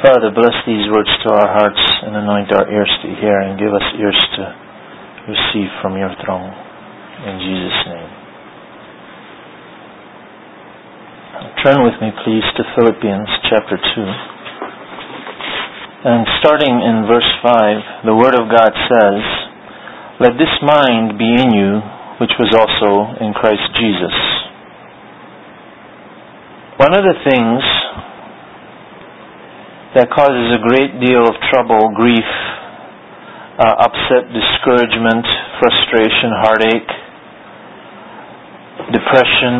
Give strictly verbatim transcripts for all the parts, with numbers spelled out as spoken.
Father, bless these words to our hearts and anoint our ears to hear and give us ears to receive from your throne. In Jesus' name. Turn with me, please, to Philippians chapter two. And starting in verse five, the Word of God says, "Let this mind be in you, which was also in Christ Jesus." One of the things that causes a great deal of trouble, grief, uh, upset, discouragement, frustration, heartache, depression,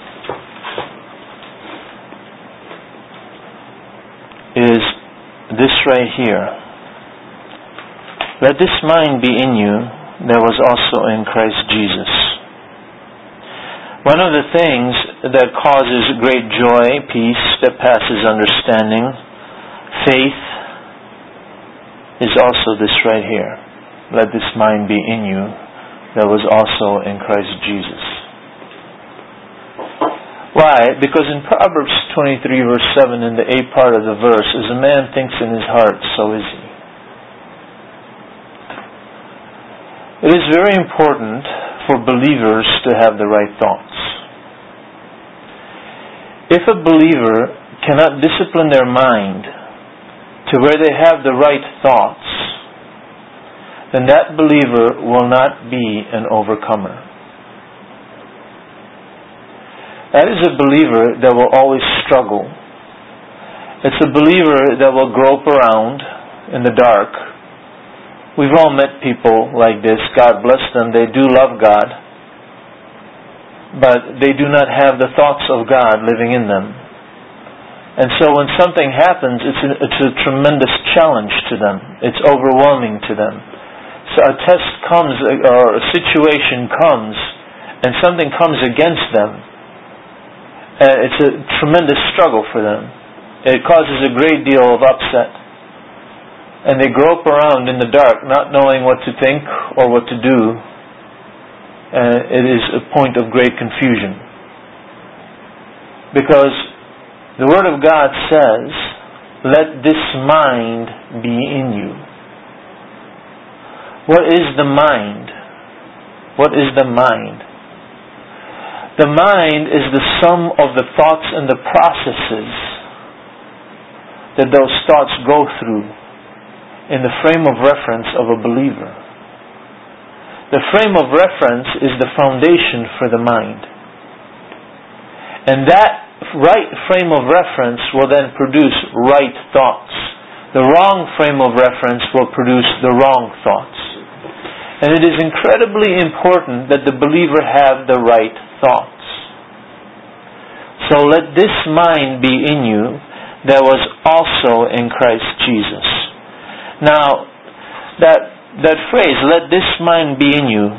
is this right here. Let this mind be in you that was also in Christ Jesus. One of the things that causes great joy, peace that passes understanding, faith, is also this right here. Let this mind be in you that was also in Christ Jesus. Why? Because in Proverbs twenty-three verse seven, in the A part of the verse, as a man thinks in his heart, so is he. It is very important for believers to have the right thoughts. If a believer cannot discipline their mind to where they have the right thoughts, then that believer will not be an overcomer. That is a believer that will always struggle. It's a believer that will grope around in the dark. We've all met people like this. God bless them. They do love God, but they do not have the thoughts of God living in them. And so when something happens, it's a, it's a tremendous challenge to them. It's overwhelming to them. So a test comes, or a situation comes, and something comes against them. Uh, it's a tremendous struggle for them. It causes a great deal of upset. And they grope around in the dark, not knowing what to think or what to do. Uh, it is a point of great confusion. Because the Word of God says, "Let this mind be in you." What is the mind? What is the mind? The mind is the sum of the thoughts and the processes that those thoughts go through in the frame of reference of a believer. The frame of reference is the foundation for the mind. And that right frame of reference will then produce right thoughts. The wrong frame of reference will produce the wrong thoughts. And it is incredibly important that the believer have the right thoughts. So let this mind be in you that was also in Christ Jesus. Now, that that phrase, "let this mind be in you,"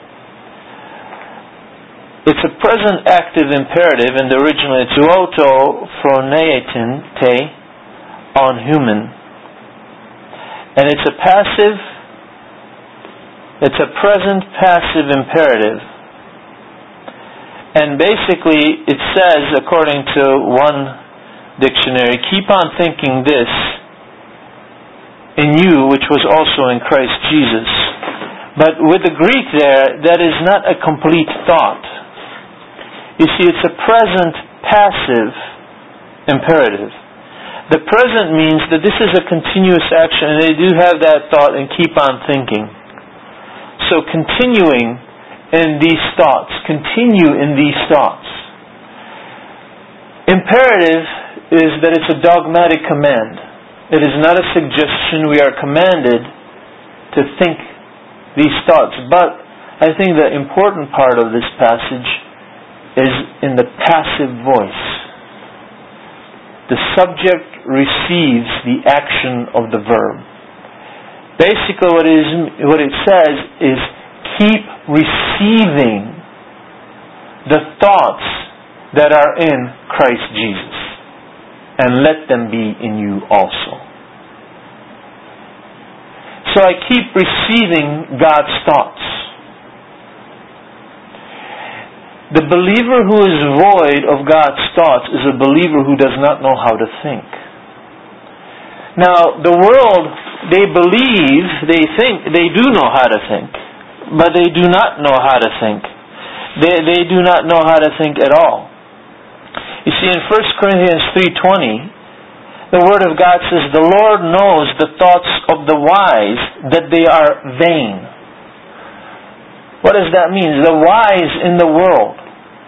it's a present active imperative, and originally it's "auto phroneatin te" on human. And it's a passive, it's a present passive imperative. And basically it says, according to one dictionary, "keep on thinking this in you, which was also in Christ Jesus." But with the Greek there, that is not a complete thought. You see, it's a present passive imperative. The present means that this is a continuous action, and they do have that thought and keep on thinking. So continuing in these thoughts, continue in these thoughts. Imperative is that it's a dogmatic command. It is not a suggestion. We are commanded to think these thoughts. But I think the important part of this passage is in the passive voice. The subject receives the action of the verb. Basically what it, is, what it says is, keep receiving the thoughts that are in Christ Jesus, and let them be in you also. So I keep receiving God's thoughts. The believer who is void of God's thoughts is a believer who does not know how to think. Now, the world, they believe, they think, they do know how to think, but they do not know how to think. They, they do not know how to think at all. You see, in First Corinthians three twenty, the Word of God says, the Lord knows the thoughts of the wise, that they are vain. What does that mean? The wise in the world.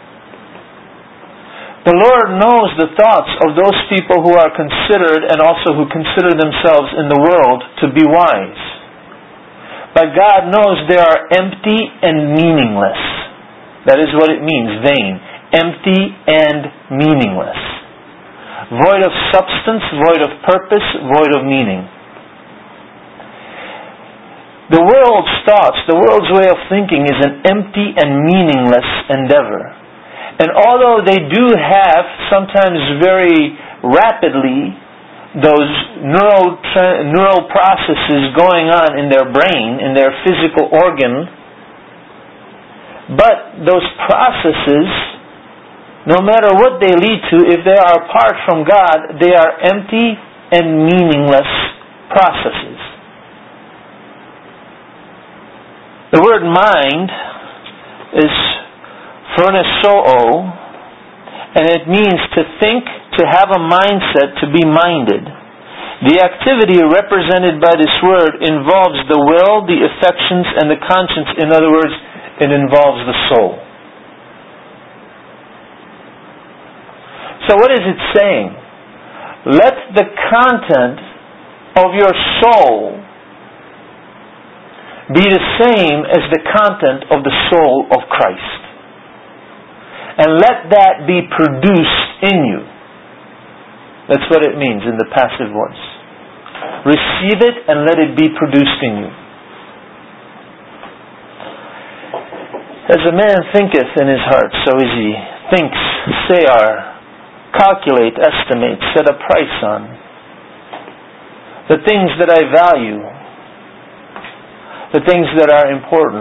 The Lord knows the thoughts of those people who are considered, and also who consider themselves in the world to be wise. But God knows they are empty and meaningless. That is what it means, vain. Empty and meaningless. Void of substance, void of purpose, void of meaning. The world's thoughts, the world's way of thinking is an empty and meaningless endeavor. And although they do have, sometimes very rapidly, those neural, tra- neural processes going on in their brain, in their physical organ, but those processes, no matter what they lead to, if they are apart from God, they are empty and meaningless processes. The word mind is phronesoo, and it means to think, to have a mindset, to be minded. The activity represented by this word involves the will, the affections, and the conscience. In other words, it involves the soul. So what is it saying? Let the content of your soul be the same as the content of the soul of Christ. And let that be produced in you. That's what it means in the passive voice. Receive it and let it be produced in you. As a man thinketh in his heart, so is he. Thinks, sayar, calculate, estimate, set a price on. The things that I value, the things that are important,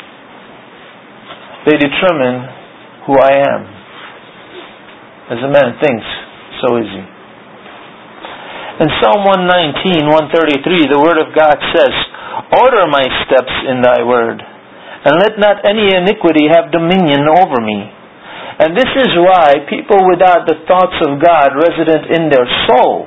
they determine who I am. As a man thinks, so is he. In Psalm one nineteen, one thirty-three, the Word of God says, order my steps in thy word, and let not any iniquity have dominion over me. And this is why people without the thoughts of God resident in their soul,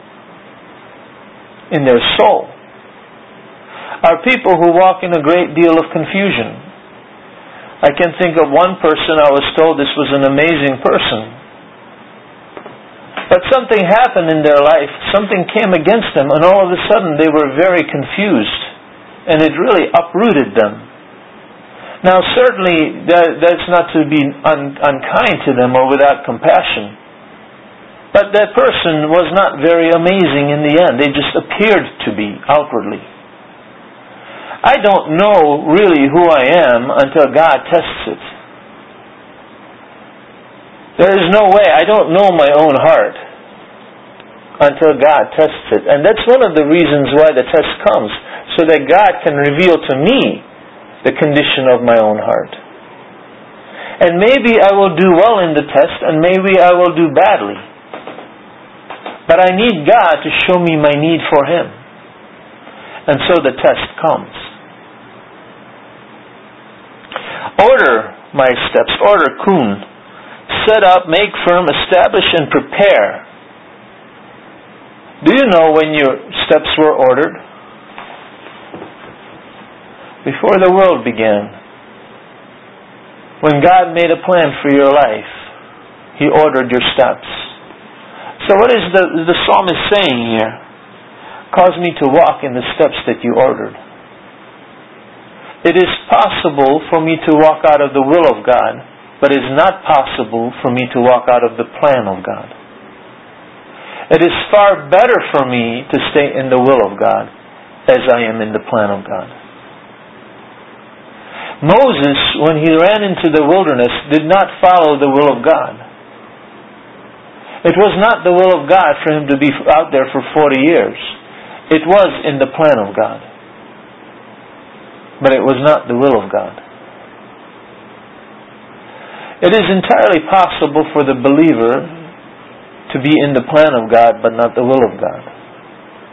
in their soul, are people who walk in a great deal of confusion. I can think of one person, I was told this was an amazing person. But something happened in their life, something came against them, and all of a sudden they were very confused. And it really uprooted them. Now certainly that, that's not to be un, unkind to them or without compassion. But that person was not very amazing in the end. They just appeared to be outwardly. I don't know really who I am until God tests it. There is no way. I don't know my own heart until God tests it. And that's one of the reasons why the test comes, so that God can reveal to me the condition of my own heart. And maybe I will do well in the test, and maybe I will do badly. But I need God to show me my need for Him. And so the test comes. Order my steps. Order, kun. Set up, make firm, establish, and prepare. Do you know when your steps were ordered? Before the world began. When God made a plan for your life, He ordered your steps. So what is the, the psalmist saying here? Cause me to walk in the steps that you ordered. It is possible for me to walk out of the will of God, but it is not possible for me to walk out of the plan of God. It is far better for me to stay in the will of God as I am in the plan of God. Moses, when he ran into the wilderness, did not follow the will of God. It was not the will of God for him to be out there for forty years. It was in the plan of God. But it was not the will of God. It is entirely possible for the believer to be in the plan of God, but not the will of God.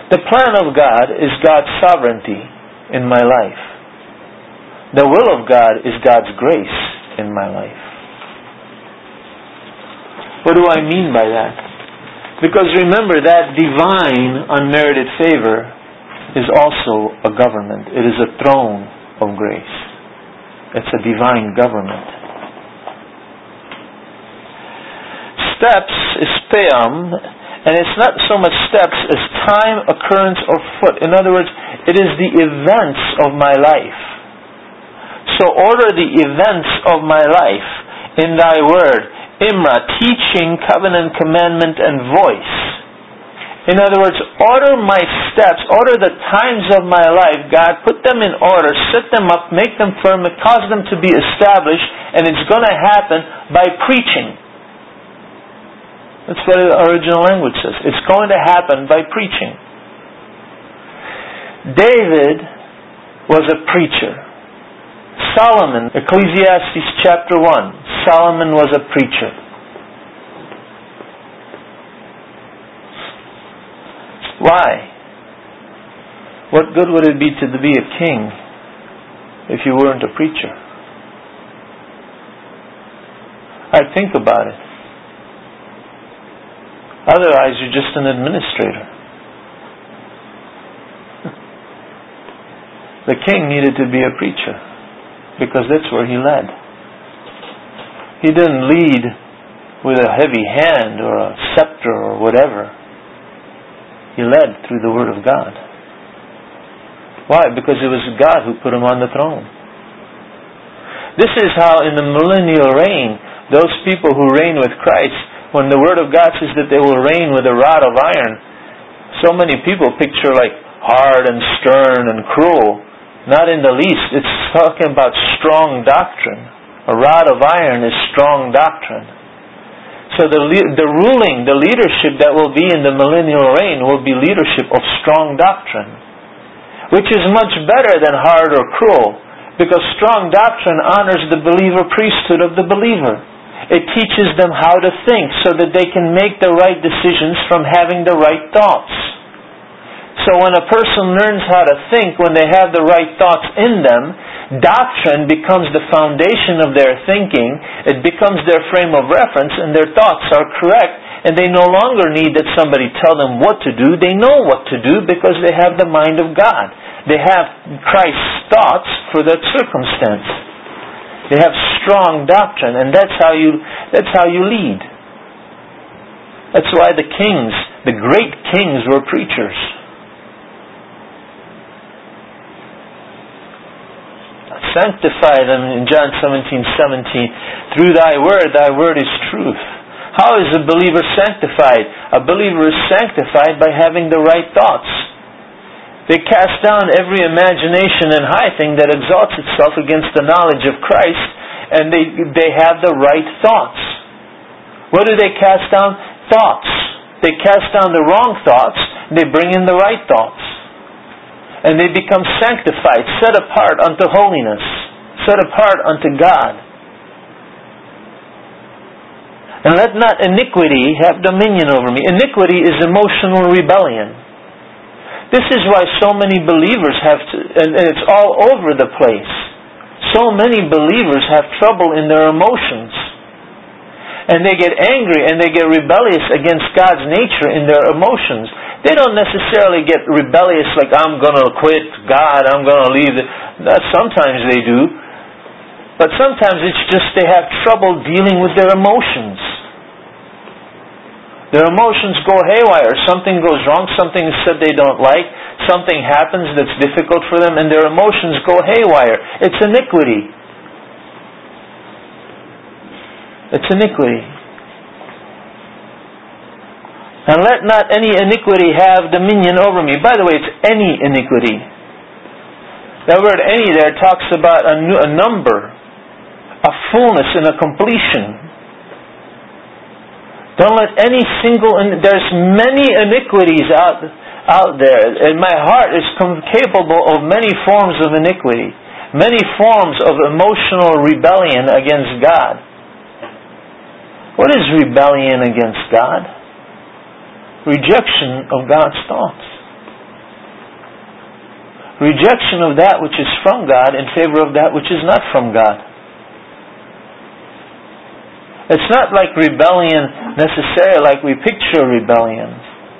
The plan of God is God's sovereignty in my life. The will of God is God's grace in my life. What do I mean by that? Because remember, that divine unmerited favor is also a government. It is a throne of grace. It's a divine government. Steps is peam, and it's not so much steps as time, occurrence, or foot. In other words, it is the events of my life. So order the events of my life in Thy Word. Imra, teaching, covenant, commandment, and voice. In other words, order my steps, order the times of my life, God. Put them in order, set them up, make them firm, cause them to be established, and it's going to happen by preaching. That's what the original language says. It's going to happen by preaching. David was a preacher. Solomon, Ecclesiastes chapter one, Solomon was a preacher. Why? What good would it be to be a king if you weren't a preacher? I think about it. Otherwise, you're just an administrator. The king needed to be a preacher because that's where he led. He didn't lead with a heavy hand or a scepter or whatever. He led through the Word of God. Why? Because it was God who put him on the throne. This is how in the millennial reign, those people who reign with Christ, when the Word of God says that they will reign with a rod of iron, so many people picture like hard and stern and cruel. Not in the least. It's talking about strong doctrine. A rod of iron is strong doctrine. So the the ruling, the leadership that will be in the millennial reign will be leadership of strong doctrine, which is much better than hard or cruel, because strong doctrine honors the believer priesthood of the believer. It teaches them how to think so that they can make the right decisions from having the right thoughts. So when a person learns how to think, when they have the right thoughts in them, doctrine becomes the foundation of their thinking. It becomes their frame of reference, and their thoughts are correct. And they no longer need that somebody tell them what to do. They know what to do because they have the mind of God. They have Christ's thoughts for that circumstance. They have strong doctrine, and that's how you that's how you lead. That's why the kings, the great kings, were preachers. Sanctify them in John seventeen seventeen. Through Thy Word, Thy Word is truth. How is a believer sanctified? A believer is sanctified by having the right thoughts. They cast down every imagination and high thing that exalts itself against the knowledge of Christ, and they they have the right thoughts. What do they cast down? Thoughts. They cast down the wrong thoughts, and they bring in the right thoughts. And they become sanctified, set apart unto holiness, set apart unto God. And let not iniquity have dominion over me. Iniquity is emotional rebellion. This is why so many believers have to, and it's all over the place. So many believers have trouble in their emotions. And they get angry and they get rebellious against God's nature in their emotions. They don't necessarily get rebellious like, I'm going to quit God, I'm going to leave it. That sometimes they do. But sometimes it's just they have trouble dealing with their emotions. Their emotions go haywire. Something goes wrong, something is said they don't like, something happens that's difficult for them, and their emotions go haywire. It's iniquity. It's iniquity. And let not any iniquity have dominion over me. By the way, it's any iniquity. That word any there talks about a, a number, a fullness and a completion. Don't let any single... There's many iniquities out, out there. And my heart is capable of many forms of iniquity. Many forms of emotional rebellion against God. What is rebellion against God? Rejection of God's thoughts. rejection of that which is from God in favor of that which is not from God. It's not like rebellion necessarily like we picture rebellion.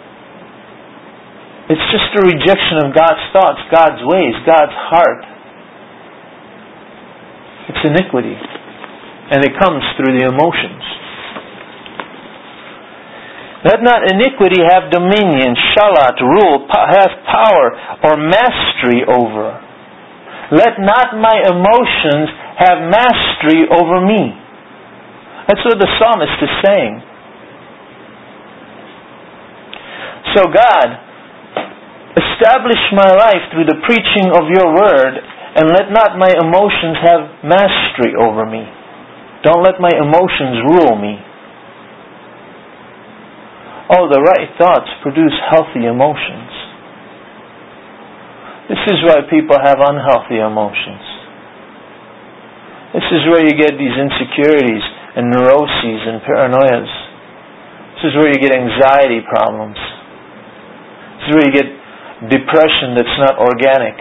It's just a rejection of God's thoughts, God's ways, God's heart. It's iniquity. And it comes through the emotions. Let not iniquity have dominion, shalat, rule, have power, or mastery over. Let not my emotions have mastery over me. That's what the psalmist is saying. So God, establish my life through the preaching of your word, and let not my emotions have mastery over me. Don't let my emotions rule me. Oh, the right thoughts produce healthy emotions. This is why people have unhealthy emotions. This is where you get these insecurities and neuroses and paranoias. This is where you get anxiety problems. This is where you get depression that's not organic.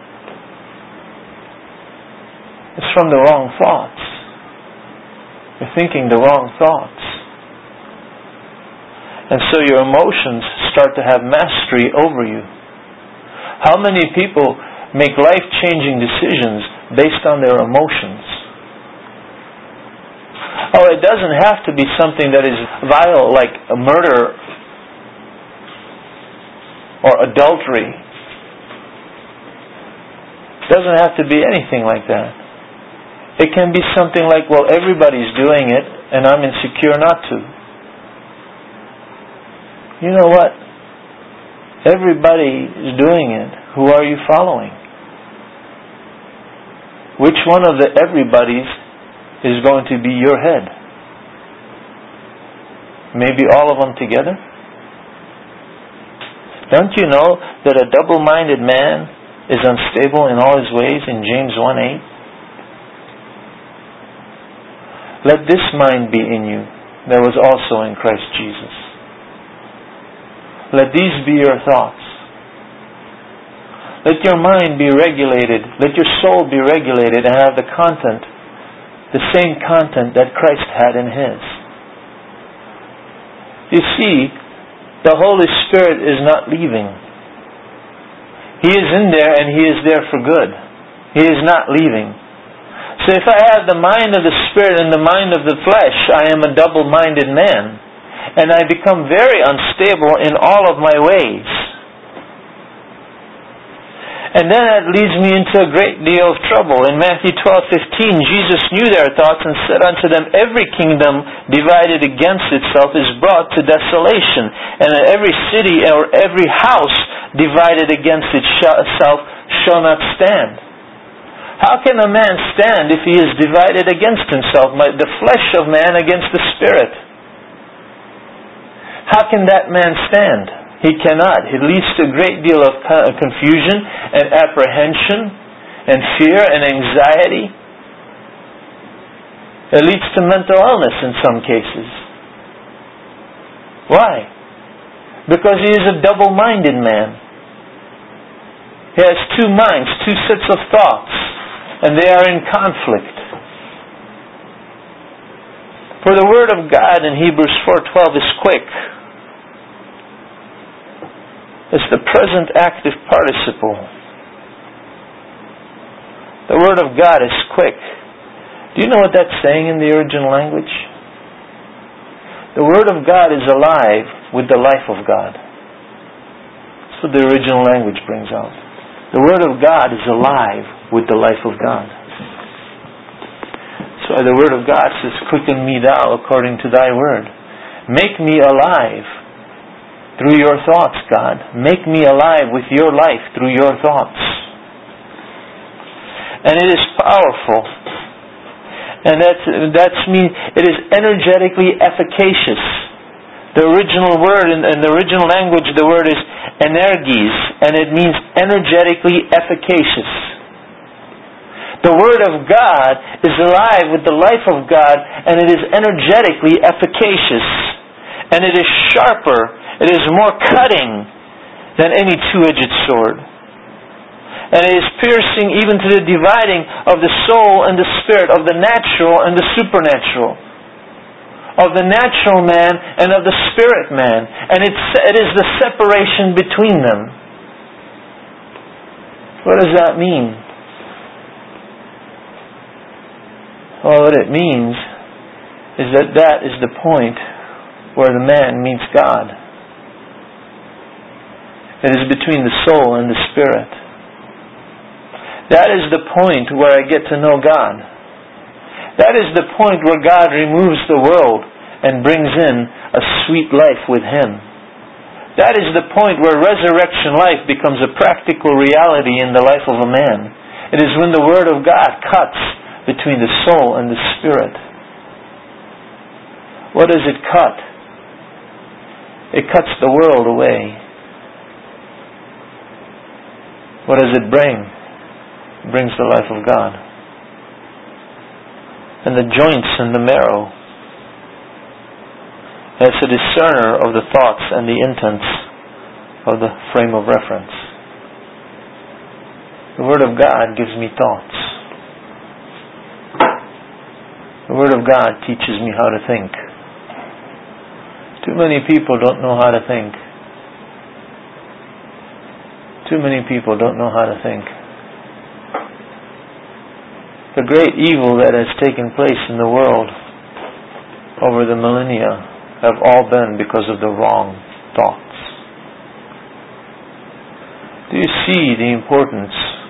It's from the wrong thoughts. You're thinking the wrong thoughts. And so your emotions start to have mastery over you. How many people make life-changing decisions based on their emotions? Oh, it doesn't have to be something that is vile like a murder or adultery. It doesn't have to be anything like that. It can be something like, well, everybody's doing it and I'm insecure not to. You know what? Everybody is doing it. Who are you following? Which one of the everybody's is going to be your head? Maybe all of them together? Don't you know that a double-minded man is unstable in all his ways in James one eight? Let this mind be in you that was also in Christ Jesus. Let these be your thoughts. Let your mind be regulated. Let your soul be regulated and have the content, the same content that Christ had in His. You see, the Holy Spirit is not leaving. He is in there and He is there for good. He is not leaving. So if I have the mind of the Spirit and the mind of the flesh, I am a double-minded man. And I become very unstable in all of my ways. And then that leads me into a great deal of trouble. In Matthew twelve fifteen, Jesus knew their thoughts and said unto them, every kingdom divided against itself is brought to desolation, and every city or every house divided against itself shall not stand. How can a man stand if he is divided against himself, the flesh of man against the spirit? How can that man stand? He cannot. It leads to a great deal of confusion and apprehension and fear and anxiety. It leads to mental illness in some cases. Why? Because he is a double-minded man. He has two minds, two sets of thoughts, and they are in conflict. For the Word of God in Hebrews four twelve is quick. It's the present active participle. The Word of God is quick. Do you know what that's saying in the original language? The Word of God is alive with the life of God. That's what the original language brings out. The Word of God is alive with the life of God. So the Word of God says, quicken me thou according to thy word. Make me alive through your thoughts, God. Make me alive with your life through your thoughts. And it is powerful. And that's, that's mean, it is energetically efficacious. The original word, in, in the original language, the word is energies, and it means energetically efficacious. The Word of God is alive with the life of God, and it is energetically efficacious. And it is sharper, it is more cutting than any two-edged sword. And it is piercing even to the dividing of the soul and the spirit, of the natural and the supernatural, of the natural man and of the spirit man. And it's, it is the separation between them. What does that mean? Well, what it means is that that is the point where the man meets God. It is between the soul and the spirit. That is the point where I get to know God. That is the point where God removes the world and brings in a sweet life with Him. That is the point where resurrection life becomes a practical reality in the life of a man. It is when the Word of God cuts between the soul and the spirit. What does it cut? It cuts the world away. What does it bring? It brings the life of God. And the joints and the marrow. That's a discerner of the thoughts and the intents of the frame of reference. The Word of God gives me thoughts. The Word of God teaches me how to think. Too many people don't know how to think. Too many people don't know how to think. The great evil that has taken place in the world over the millennia have all been because of the wrong thoughts. Do you see the importance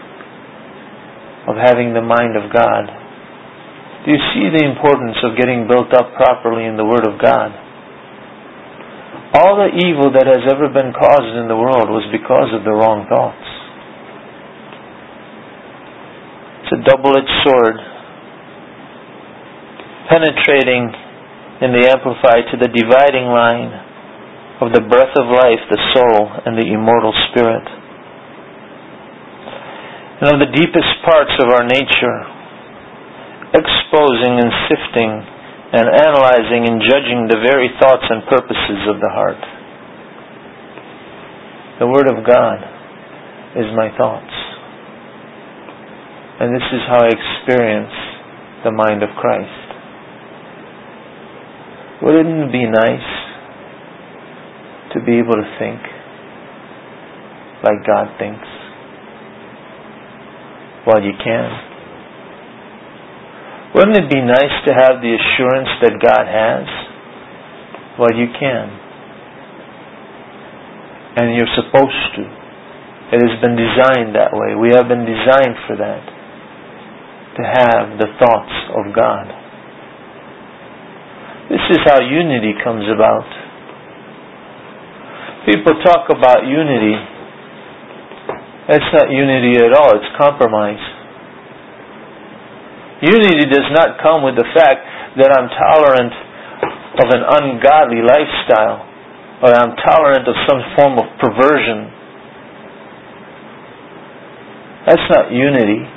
of having the mind of God? Do you see the importance of getting built up properly in the Word of God? All the evil that has ever been caused in the world was because of the wrong thoughts. It's a double-edged sword, penetrating in the Amplified to the dividing line of the breath of life, the soul, and the immortal spirit. And of the deepest parts of our nature, exposing and sifting and analyzing and judging the very thoughts and purposes of the heart. The Word of God is my thoughts. And this is how I experience the mind of Christ. Wouldn't it be nice to be able to think like God thinks? Well, you can. Wouldn't it be nice to have the assurance that God has? Well, you can. And you're supposed to. It has been designed that way. We have been designed for that. To have the thoughts of God. This is how unity comes about. People talk about unity. It's not unity at all. It's compromise. Unity does not come with the fact that I'm tolerant of an ungodly lifestyle, or I'm tolerant of some form of perversion. That's not unity.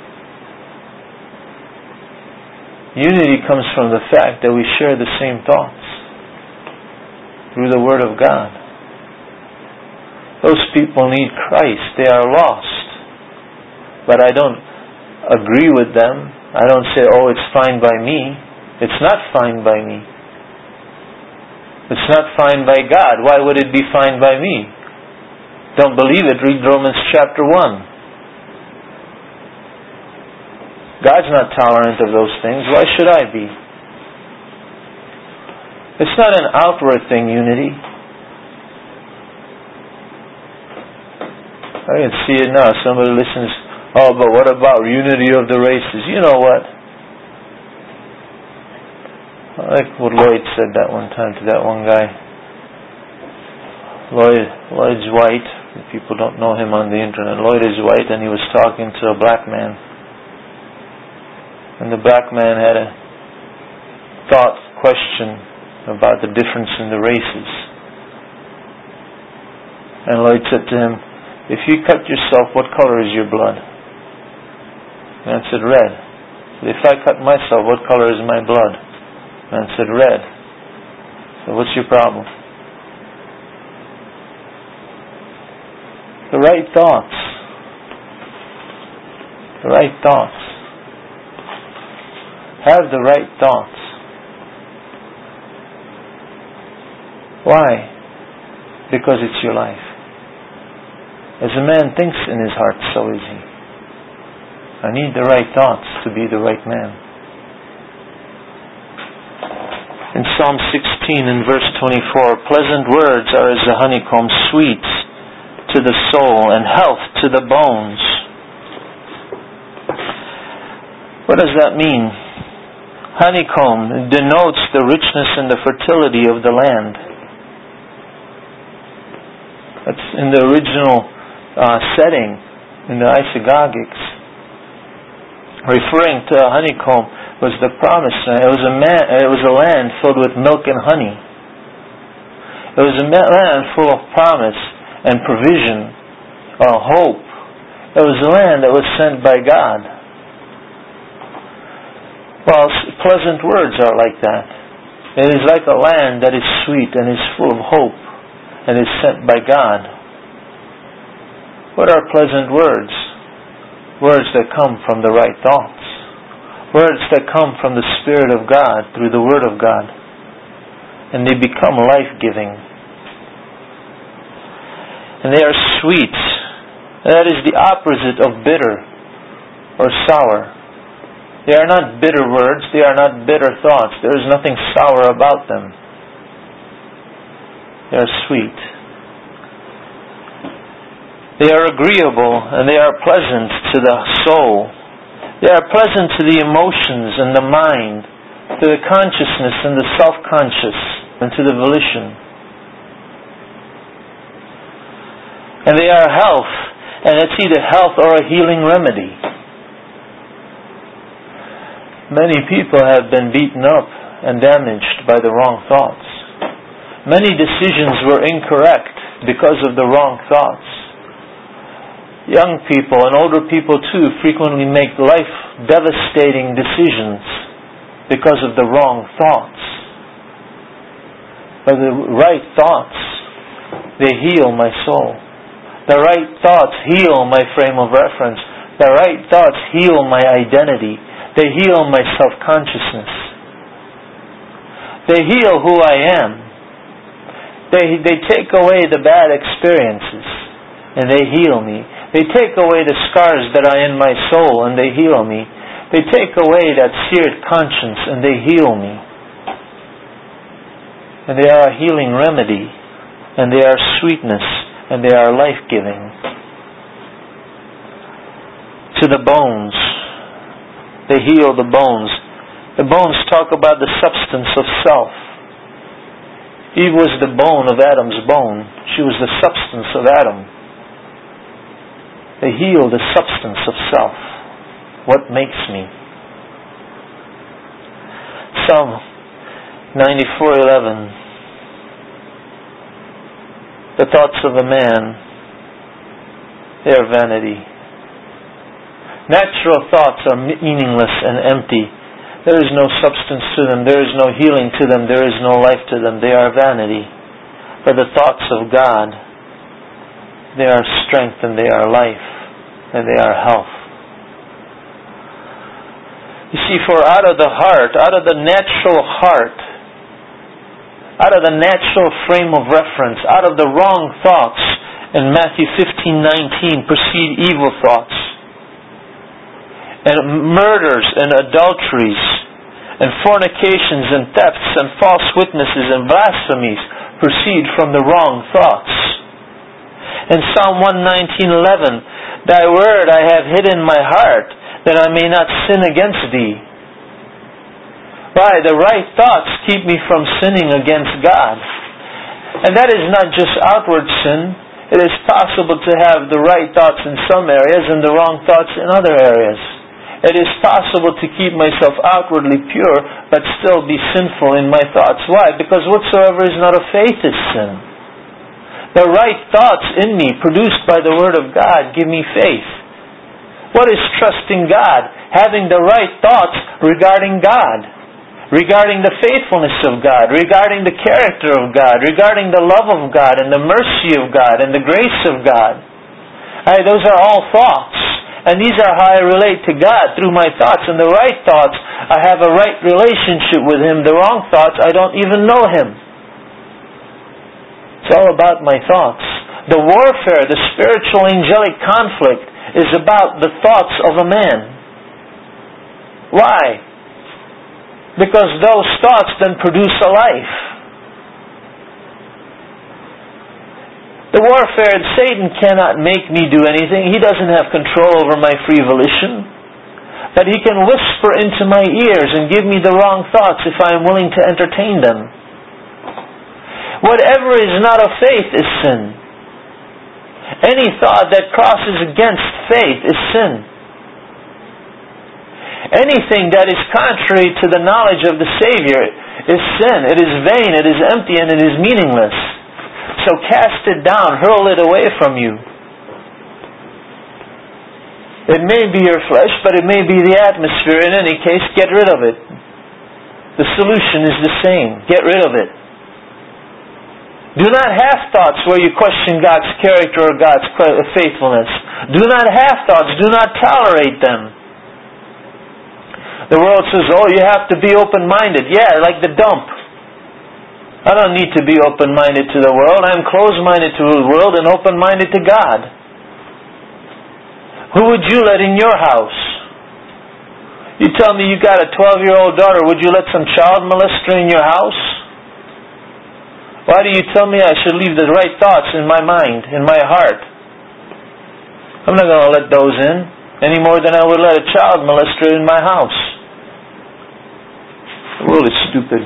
Unity comes from the fact that we share the same thoughts through the Word of God. Those people need Christ. They are lost. But I don't agree with them. I don't say, oh, it's fine by me. It's not fine by me. It's not fine by God. Why would it be fine by me? Don't believe it? Read Romans chapter one. God's not tolerant of those things. Why should I be? It's not an outward thing, unity. I can see it now. Somebody listens, oh, but what about unity of the races? You know what? I like what Lloyd said that one time to that one guy. Lloyd, Lloyd's white. People don't know him on the internet. Lloyd is white, and he was talking to a black man. And the black man had a thought, question about the difference in the races. And Lloyd said to him, if you cut yourself, what color is your blood? Man said, red. If I cut myself, what color is my blood? Man said, red. So what's your problem? The right thoughts The right thoughts. Have the right thoughts. Why? Because it's your life. As a man thinks in his heart, so is he. I need the right thoughts to be the right man. In Psalm sixteen in verse twenty-four, pleasant words are as the honeycomb, sweet to the soul and health to the bones. What does that mean? Honeycomb denotes the richness and the fertility of the land. That's in the original uh, setting, in the Isagogics. Referring to a honeycomb was the promised land. It was a man, it was a land filled with milk and honey. It was a land full of promise and provision, or hope. It was a land that was sent by God. Well, pleasant words are like that. It is like a land that is sweet and is full of hope and is sent by God. What are pleasant words? Words that come from the right thoughts. Words that come from the Spirit of God through the Word of God. And they become life-giving. And they are sweet. That is the opposite of bitter or sour. They are not bitter words. They are not bitter thoughts. There is nothing sour about them. They are sweet. They are agreeable and they are pleasant to the soul. They are pleasant to the emotions and the mind, to the consciousness and the self-conscious, and to the volition. And they are health, and it's either health or a healing remedy. Many people have been beaten up and damaged by the wrong thoughts. Many decisions were incorrect because of the wrong thoughts. Young people and older people too frequently make life-devastating decisions because of the wrong thoughts. But the right thoughts, they heal my soul. The right thoughts heal my frame of reference. The right thoughts heal my identity. They heal my self-consciousness. They heal who I am. They, they take away the bad experiences and they heal me. They take away the scars that are in my soul and they heal me. They take away that seared conscience and they heal me. And they are a healing remedy, and they are sweetness, and they are life-giving. To the bones. They heal the bones. The bones talk about the substance of self. Eve was the bone of Adam's bone. She was the substance of Adam. They heal the substance of self. What makes me? Psalm ninety-four eleven. The thoughts of a man, they are vanity. Natural thoughts are meaningless and empty. There is no substance to them. There is no healing to them. There is no life to them. They are vanity. But the thoughts of God, they are strength and they are life and they are health. You see, for out of the heart, out of the natural heart, out of the natural frame of reference, out of the wrong thoughts, in Matthew fifteen nineteen, proceed evil thoughts. And murders and adulteries and fornications and thefts and false witnesses and blasphemies proceed from the wrong thoughts. In Psalm one nineteen eleven, Thy word I have hid in my heart, that I may not sin against Thee. Why? The right thoughts keep me from sinning against God. And that is not just outward sin. It is possible to have the right thoughts in some areas and the wrong thoughts in other areas. It is possible to keep myself outwardly pure, but still be sinful in my thoughts. Why? Because whatsoever is not of faith is sin. The right thoughts in me, produced by the Word of God, give me faith. What is trusting God? Having the right thoughts regarding God, regarding the faithfulness of God, regarding the character of God, regarding the love of God and the mercy of God and the grace of God. Right, those are all thoughts. And these are how I relate to God, through my thoughts. And the right thoughts, I have a right relationship with Him. The wrong thoughts, I don't even know Him. It's all about my thoughts. The warfare, the spiritual angelic conflict, is about the thoughts of a man. Why? Because those thoughts then produce a life. The warfare, Satan cannot make me do anything. He doesn't have control over my free volition. But he can whisper into my ears and give me the wrong thoughts if I am willing to entertain them. Whatever is not of faith is sin. Any thought that crosses against faith is sin. Anything that is contrary to the knowledge of the Savior is sin. It is vain, it is empty, and it is meaningless. So cast it down, hurl it away from you. It may be your flesh, but it may be the atmosphere. In any case, get rid of it. The solution is the same. Get rid of it. Do not have thoughts where you question God's character or God's faithfulness. Do not have thoughts. Do not tolerate them. The world says, oh, you have to be open-minded. Yeah, like the dump. I don't need to be open-minded to the world. I'm closed-minded to the world and open-minded to God. Who would you let in your house? You tell me you got a twelve-year-old daughter. Would you let some child molester in your house? Why do you tell me I should leave the right thoughts in my mind, in my heart? I'm not going to let those in any more than I would let a child molester in my house. The world is stupid.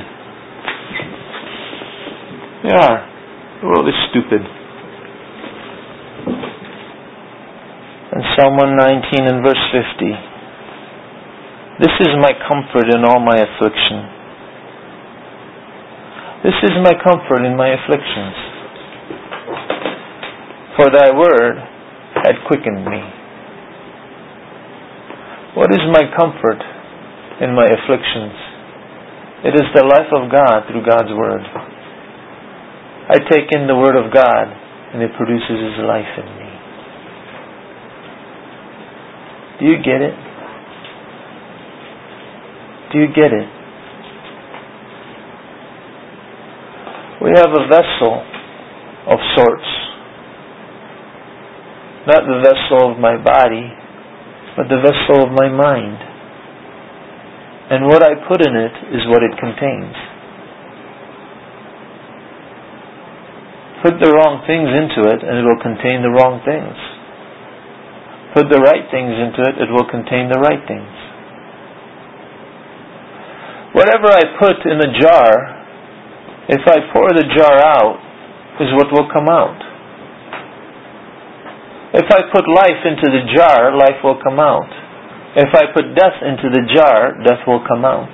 They are. The world is stupid. And Psalm one nineteen and verse fifty. This is my comfort in all my affliction. This is my comfort in my afflictions. For thy word had quickened me. What is my comfort in my afflictions? It is the life of God through God's word. I take in the word of God and it produces His life in me. Do you get it? Do you get it? We have a vessel of sorts. Not the vessel of my body, but the vessel of my mind. And what I put in it is what it contains. Put the wrong things into it and it will contain the wrong things. Put the right things into it, it will contain the right things. Whatever I put in a jar, if I pour the jar out, is what will come out. If I put life into the jar, life will come out. If I put death into the jar, death will come out.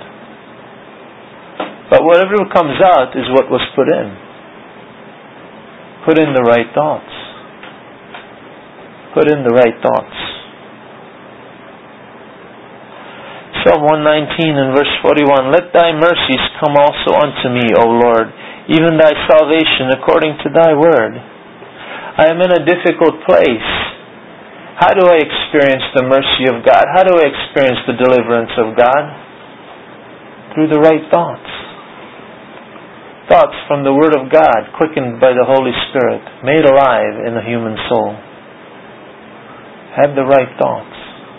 But whatever comes out is what was put in. Put in the right thoughts. Put in the right thoughts. Psalm one nineteen and verse forty-one. Let thy mercies come also unto me, O Lord, even thy salvation according to thy word. I am in a difficult place. How do I experience the mercy of God? How do I experience the deliverance of God? Through the right thoughts. Thoughts from the Word of God, quickened by the Holy Spirit, made alive in the human soul. Have the right thoughts.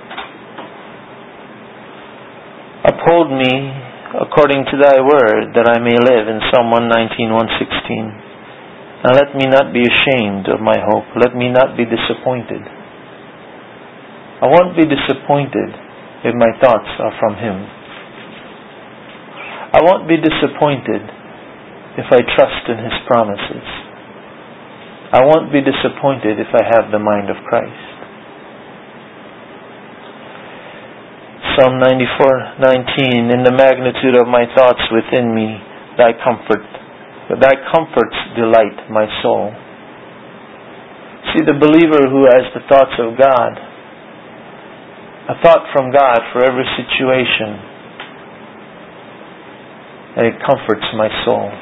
Uphold me according to thy word, that I may live, in Psalm one nineteen, one sixteen. Now let me not be ashamed of my hope. Let me not be disappointed. I won't be disappointed if my thoughts are from Him. I won't be disappointed if I trust in His promises. I won't be disappointed if I have the mind of Christ. Psalm ninety-four nineteen. In the magnitude of my thoughts within me, thy comfort, thy comforts delight my soul. See, the believer who has the thoughts of God, a thought from God for every situation, and it comforts my soul.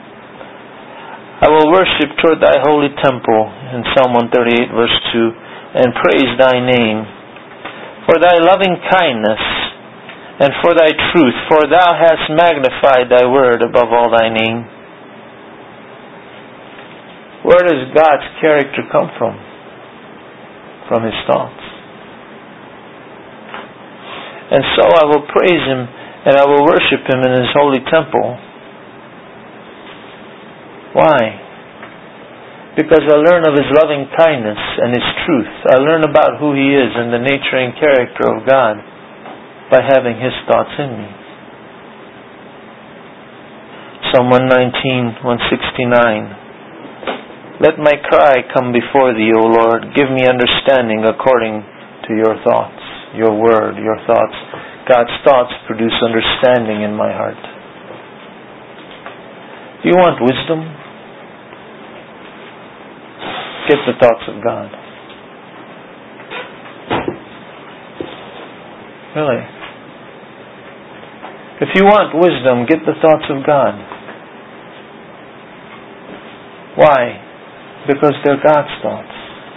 I will worship toward thy holy temple, in Psalm one thirty-eight verse two. and praise thy name, for thy loving kindness and for thy truth, for thou hast magnified thy word above all thy name. Where does God's character come from? From His thoughts. And so I will praise Him and I will worship Him in His holy temple. Why? Because I learn of His loving kindness and His truth. I learn about who He is and the nature and character of God by having His thoughts in me. Psalm one nineteen, one sixty-nine. Let my cry come before Thee, O Lord. Give me understanding according to Your thoughts, Your word, Your thoughts. God's thoughts produce understanding in my heart. Do you want wisdom? Get the thoughts of God. Really. If you want wisdom, get the thoughts of God. Why? Because they're God's thoughts.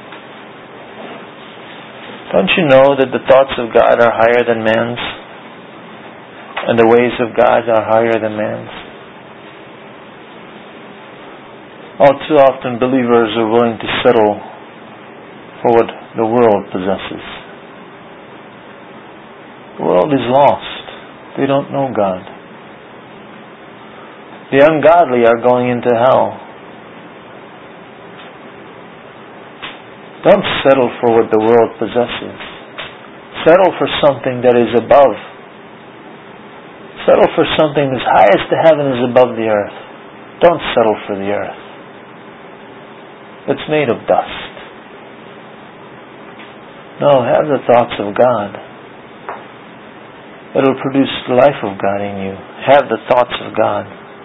Don't you know that the thoughts of God are higher than man's? And the ways of God are higher than man's? All too often believers are willing to settle for what the world possesses. The world is lost. They don't know God. The ungodly are going into hell. Don't settle for what the world possesses. Settle for something that is above. Settle for something as high as the heaven is above the earth. Don't settle for the earth. It's made of dust. No, have the thoughts of God. It'll produce the life of God in you. Have the thoughts of God.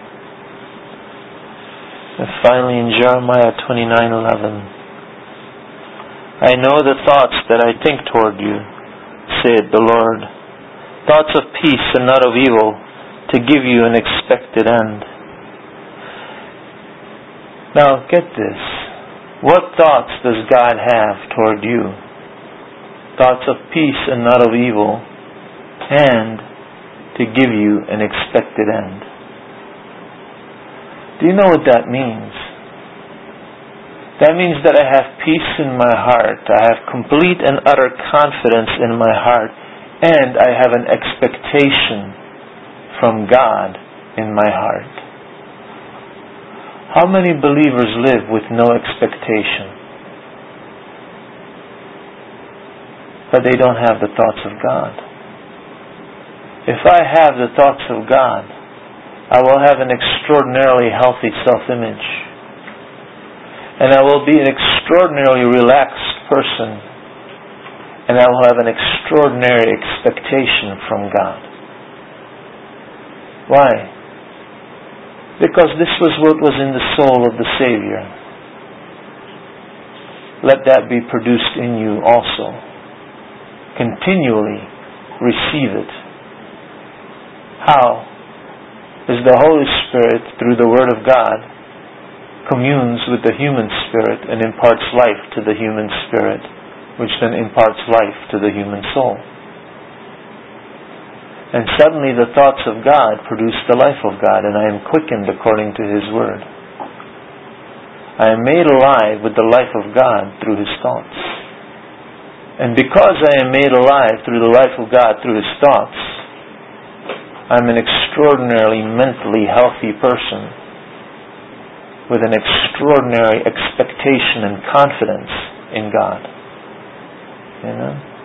And finally in Jeremiah twenty-nine eleven. I know the thoughts that I think toward you, saith the Lord, thoughts of peace and not of evil, to give you an expected end. Now get this. What thoughts does God have toward you? Thoughts of peace and not of evil, and to give you an expected end. Do you know what that means? That means that I have peace in my heart. I have complete and utter confidence in my heart. And I have an expectation from God in my heart. How many believers live with no expectation? But they don't have the thoughts of God. If I have the thoughts of God, I will have an extraordinarily healthy self-image. And I will be an extraordinarily relaxed person. And I will have an extraordinary expectation from God. Why? Because this was what was in the soul of the Savior. Let that be produced in you also. Continually receive it. How? As the Holy Spirit, through the Word of God, communes with the human spirit and imparts life to the human spirit, which then imparts life to the human soul. And suddenly the thoughts of God produce the life of God, and I am quickened according to His Word. I am made alive with the life of God through His thoughts. And because I am made alive through the life of God through His thoughts, I am an extraordinarily mentally healthy person, with an extraordinary expectation and confidence in God. Amen.